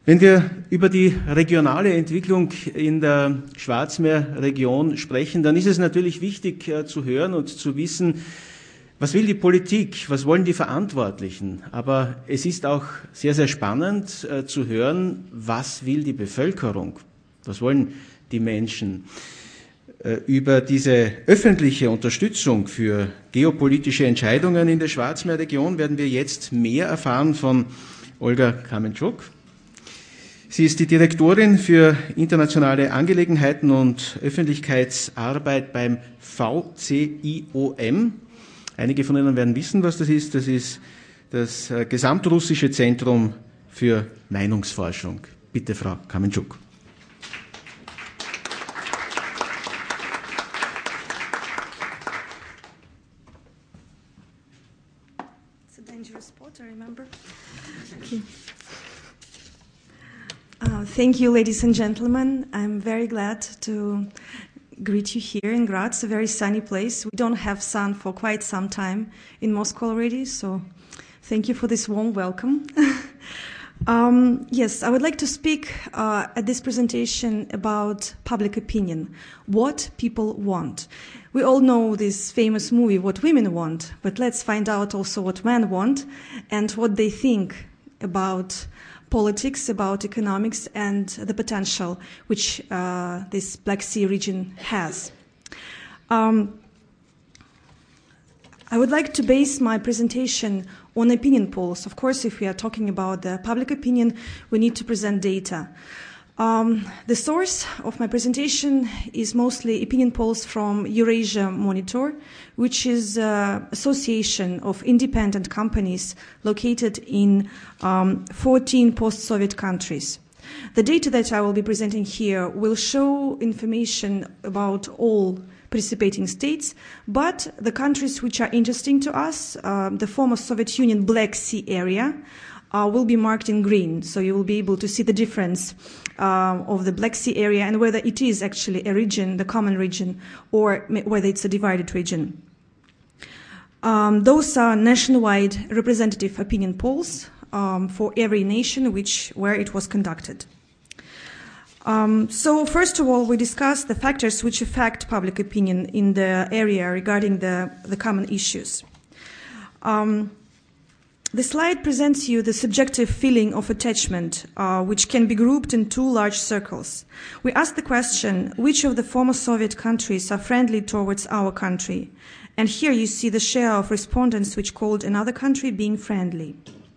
Wenn wir über die regionale Entwicklung in der Schwarzmeerregion sprechen, dann ist es natürlich wichtig zu hören und zu wissen, was will die Politik, was wollen die Verantwortlichen. Aber es ist auch sehr, sehr spannend zu hören, was will die Bevölkerung, was wollen die Menschen. Über diese öffentliche Unterstützung für geopolitische Entscheidungen in der Schwarzmeerregion werden wir jetzt mehr erfahren von Olga Kamenczuk. Sie ist die Direktorin für internationale Angelegenheiten und Öffentlichkeitsarbeit beim VCIOM. Einige von Ihnen werden wissen, was das ist. Das ist das Gesamtrussische Zentrum für Meinungsforschung. Bitte, Frau Kamenczuk. It's a dangerous spot, I remember. Okay. Thank you, ladies and gentlemen. I'm very glad to greet you here in Graz, a very sunny place. We don't have sun for quite some time in Moscow already, so thank you for this warm welcome. Yes, I would like to speak at this presentation about public opinion, what people want. We all know this famous movie, What Women Want, but let's find out also what men want and what they think about politics, about economics, and the potential which this Black Sea region has. I would like to base my presentation on opinion polls. Of course, if we are talking about the public opinion, we need to present data. The source of my presentation is mostly opinion polls from Eurasia Monitor, which is an association of independent companies located in 14 post-Soviet countries. The data that I will be presenting here will show information about all participating states, but the countries which are interesting to us, the former Soviet Union Black Sea area, will be marked in green, so you will be able to see the difference of the Black Sea area and whether it is actually a region, the common region, or whether it's a divided region. Those are nationwide representative opinion polls for every nation where it was conducted. So first of all, we discuss the factors which affect public opinion in the area regarding the common issues. The slide presents you the subjective feeling of attachment, which can be grouped in two large circles. We ask the question, which of the former Soviet countries are friendly towards our country? And here you see the share of respondents which called another country being friendly.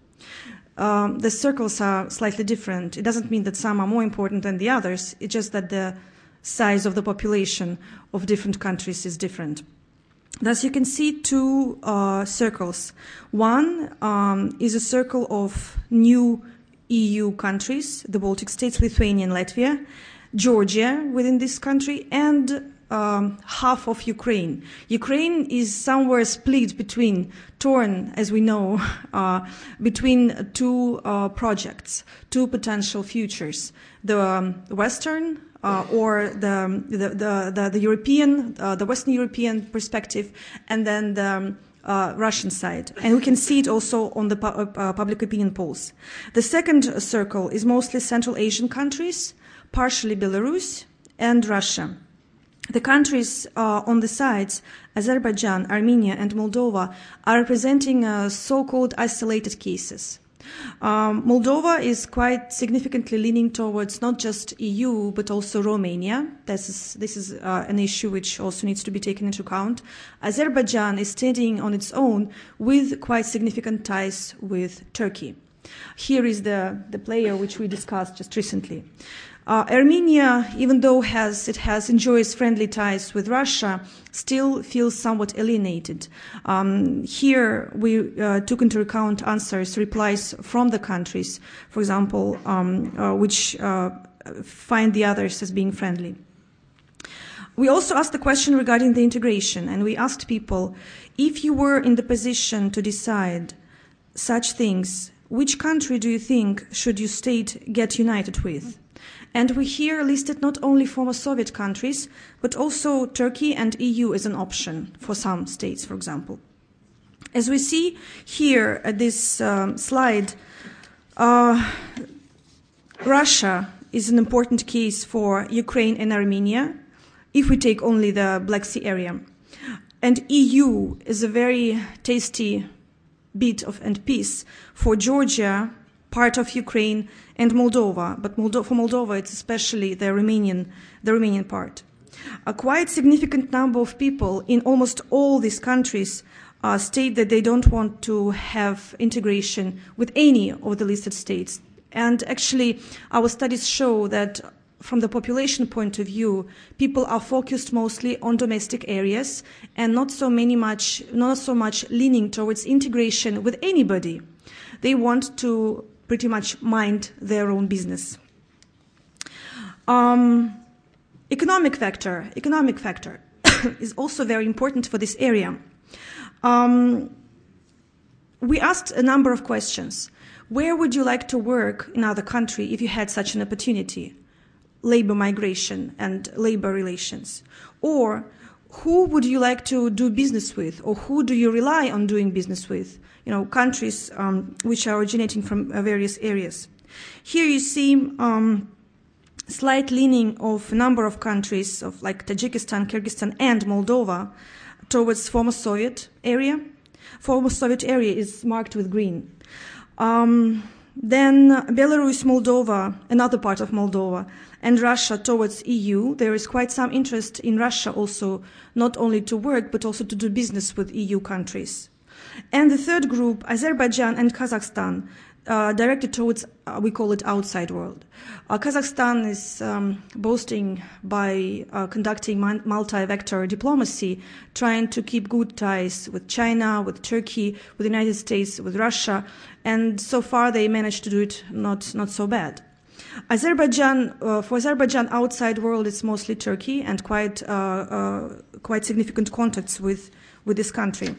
The circles are slightly different. It doesn't mean that some are more important than the others. It's just that the size of the population of different countries is different. Thus, you can see two circles. One is a circle of new EU countries, the Baltic states, Lithuania and Latvia, Georgia within this country, and half of Ukraine. Ukraine is somewhere split torn, as we know, between two projects, two potential futures. The Western or the European, the Western European perspective, and then the Russian side. And we can see it also on the public opinion polls. The second circle is mostly Central Asian countries, partially Belarus and Russia. The countries on the sides, Azerbaijan, Armenia, and Moldova, are representing so-called isolated cases. Moldova is quite significantly leaning towards not just EU, but also Romania. This is an issue which also needs to be taken into account. Azerbaijan is standing on its own with quite significant ties with Turkey. Here is the player which we discussed just recently. Armenia, even though it enjoys friendly ties with Russia, still feels somewhat alienated. Here we took into account replies from the countries, for example, which find the others as being friendly. We also asked the question regarding the integration, and we asked people, if you were in the position to decide such things, which country do you think should your state get united with? And we here listed not only former Soviet countries, but also Turkey and EU as an option for some states, for example. As we see here at this slide, Russia is an important case for Ukraine and Armenia, if we take only the Black Sea area. And EU is a very tasty bit of and piece for Georgia, part of Ukraine, and Moldova. But for Moldova, it's especially the Romanian part. A quite significant number of people in almost all these countries state that they don't want to have integration with any of the listed states. And actually, our studies show that from the population point of view, people are focused mostly on domestic areas and not so much leaning towards integration with anybody. They want to pretty much mind their own business. Economic factor is also very important for this area. We asked a number of questions. Where would you like to work in another country if you had such an opportunity? Labor migration and labor relations. Or who would you like to do business with, or who do you rely on doing business with? Countries which are originating from various areas. Here you see slight leaning of a number of countries, of like Tajikistan, Kyrgyzstan, and Moldova, towards former Soviet area. Former Soviet area is marked with green. Then Belarus, Moldova, another part of Moldova, and Russia towards EU. There is quite some interest in Russia also, not only to work, but also to do business with EU countries. And the third group, Azerbaijan and Kazakhstan, directed towards, we call it outside world. Kazakhstan is boasting by conducting multi-vector diplomacy, trying to keep good ties with China, with Turkey, with the United States, with Russia, and so far they managed to do it not so bad. For Azerbaijan, outside world, it's mostly Turkey and quite significant contacts with this country.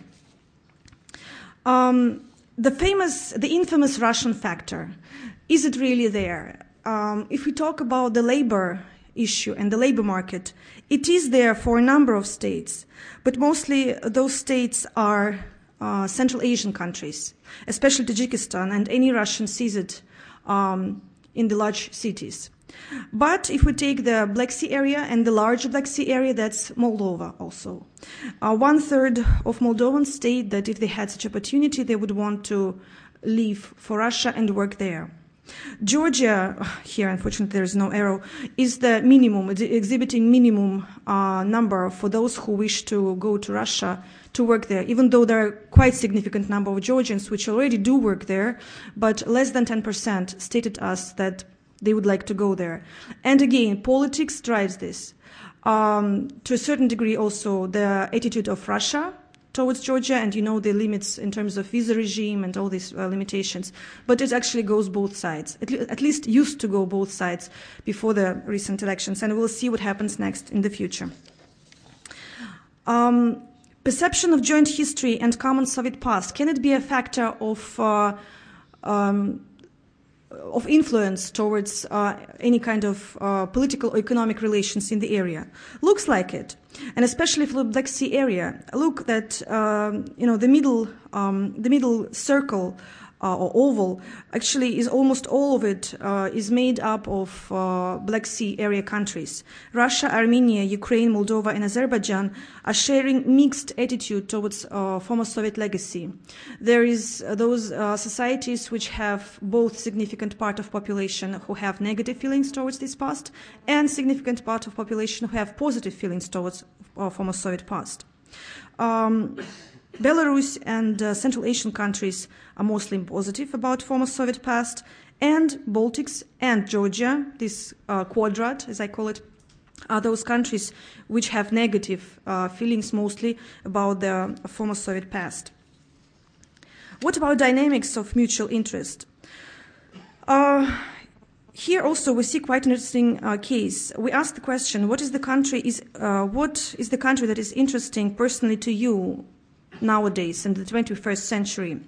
The infamous Russian factor, is it really there? If we talk about the labor issue and the labor market, it is there for a number of states, but mostly those states are Central Asian countries, especially Tajikistan, and any Russian sees it in the large cities. But if we take the Black Sea area and the large Black Sea area, that's Moldova also. 1/3 of Moldovans state that if they had such opportunity, they would want to leave for Russia and work there. Georgia, here unfortunately there is no arrow, is the minimum, exhibiting minimum number for those who wish to go to Russia to work there, even though there are quite significant number of Georgians which already do work there, but less than 10% stated us that they would like to go there. And again, politics drives this. To a certain degree also the attitude of Russia towards Georgia, and the limits in terms of visa regime and all these limitations. But it actually goes both sides, at least used to go both sides before the recent elections, and we'll see what happens next in the future. Perception of joint history and common Soviet past, can it be a factor of influence towards any kind of political or economic relations in the area? Looks like it, and especially for the Black Sea area. Look that the middle circle or oval actually is almost all of it is made up of Black Sea area countries. Russia, Armenia, Ukraine, Moldova, and Azerbaijan are sharing mixed attitude towards former Soviet legacy. There is those societies which have both significant part of population who have negative feelings towards this past, and significant part of population who have positive feelings towards former Soviet past. Belarus and Central Asian countries are mostly positive about former Soviet past, and Baltics and Georgia, this quadrant, as I call it, are those countries which have negative feelings mostly about the former Soviet past. What about dynamics of mutual interest? Here also we see quite an interesting case. We asked the question: what is the country that is interesting personally to you nowadays in the 21st century?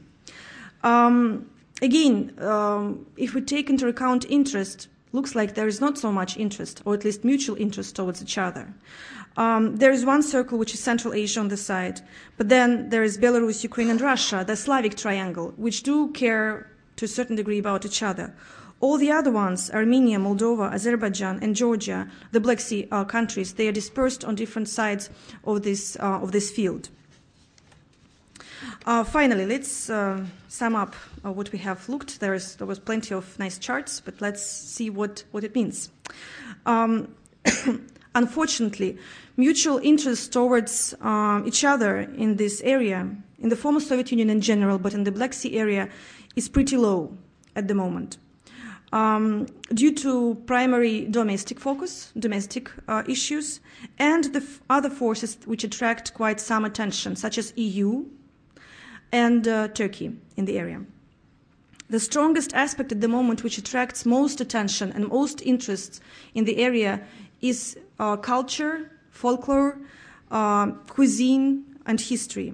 Again, if we take into account interest, looks like there is not so much interest, or at least mutual interest towards each other. There is one circle which is Central Asia on the side, but then there is Belarus, Ukraine, and Russia, the Slavic triangle, which do care to a certain degree about each other. All the other ones, Armenia, Moldova, Azerbaijan, and Georgia, the Black Sea countries, they are dispersed on different sides of this field. Finally, let's sum up what we have looked. There was plenty of nice charts, but let's see what it means. Unfortunately, mutual interest towards each other in this area, in the former Soviet Union in general, but in the Black Sea area, is pretty low at the moment. Due to primary domestic focus, domestic issues, and the other forces which attract quite some attention, such as EU and Turkey in the area. The strongest aspect at the moment which attracts most attention and most interest in the area is culture, folklore, cuisine, and history.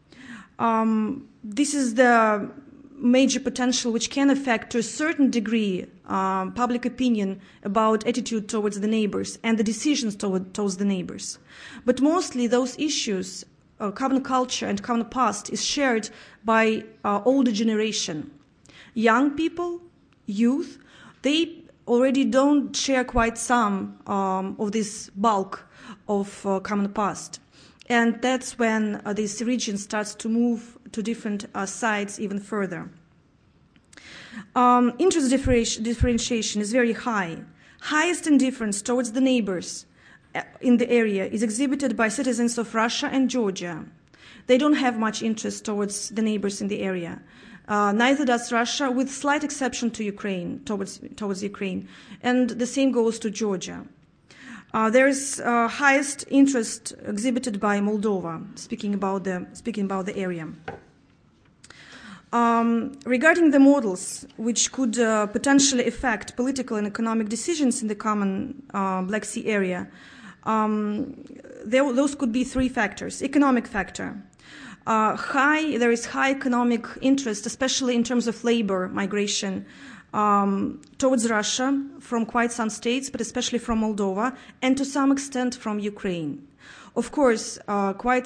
This is the major potential which can affect to a certain degree public opinion about attitude towards the neighbors and the decisions towards the neighbors. But mostly those issues, common culture and common past, is shared by older generation. Young people, youth, they already don't share quite some of this bulk of common past. And that's when this region starts to move to different sides even further. Interest differentiation is very high. Highest indifference towards the neighbors in the area is exhibited by citizens of Russia and Georgia. They don't have much interest towards the neighbors in the area. Neither does Russia, with slight exception to Ukraine, towards Ukraine, and the same goes to Georgia. There is highest interest exhibited by Moldova, speaking about the area. Regarding the models which could potentially affect political and economic decisions in the common Black Sea area, those could be three factors. Economic factor. There is high economic interest, especially in terms of labor migration, towards Russia from quite some states, but especially from Moldova, and to some extent from Ukraine. Of course, quite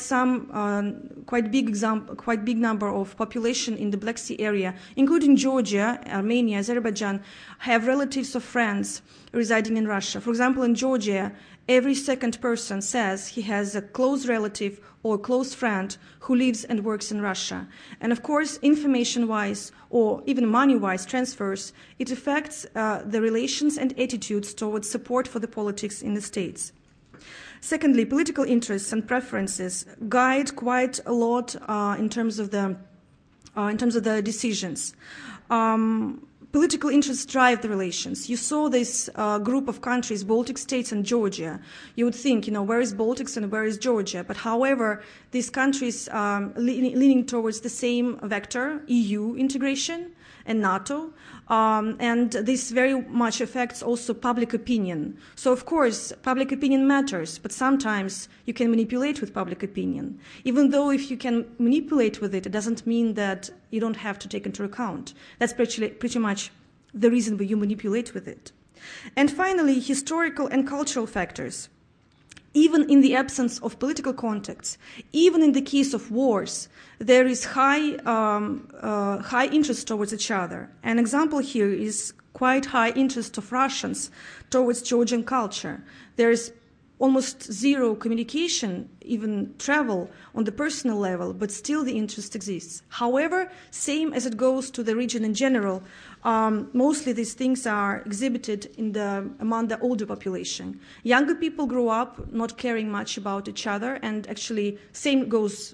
big number of population in the Black Sea area, including Georgia, Armenia, Azerbaijan, have relatives or friends residing in Russia. For example, in Georgia, every second person says he has a close relative or close friend who lives and works in Russia. And of course, information-wise or even money-wise transfers, it affects the relations and attitudes towards support for the politics in the states. Secondly, political interests and preferences guide quite a lot in terms of the decisions. Political interests drive the relations. You saw this group of countries, Baltic states and Georgia. You would think, where is Baltics and where is Georgia? But however, these countries are leaning towards the same vector, EU integration and NATO, and this very much affects also public opinion. So of course, public opinion matters, but sometimes you can manipulate with public opinion. Even though if you can manipulate with it, it doesn't mean that you don't have to take into account. That's pretty much the reason why you manipulate with it. And finally, historical and cultural factors. Even in the absence of political contacts, even in the case of wars, there is high interest towards each other. An example here is quite high interest of Russians towards Georgian culture. There is almost zero communication, even travel on the personal level, but still the interest exists. However, same as it goes to the region in general, mostly these things are exhibited among the older population. Younger people grow up not caring much about each other, and actually same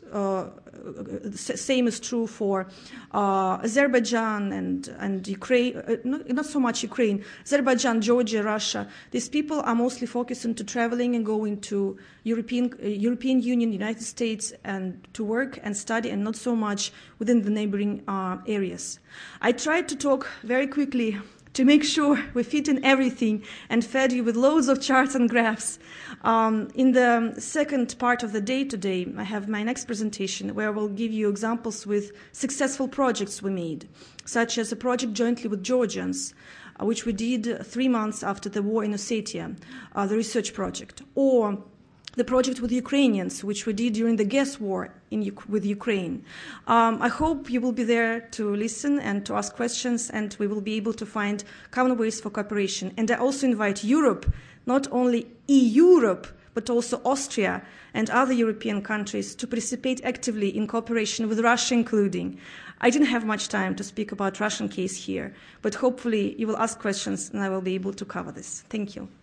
is true for Azerbaijan and Ukraine, not so much Ukraine, Azerbaijan, Georgia, Russia. These people are mostly focused into traveling and going to European Union, United States, and to work and study, and not so much within the neighboring areas. I tried to talk very quickly to make sure we fit in everything and fed you with loads of charts and graphs. In the second part of the day today, I have my next presentation where I will give you examples with successful projects we made, such as a project jointly with Georgians, which we did 3 months after the war in Ossetia, the research project, or the project with Ukrainians, which we did during the gas war with Ukraine. I hope you will be there to listen and to ask questions, and we will be able to find common ways for cooperation. And I also invite Europe, not only EU-Europe, but also Austria and other European countries to participate actively in cooperation with Russia including. I didn't have much time to speak about Russian case here, but hopefully you will ask questions and I will be able to cover this. Thank you.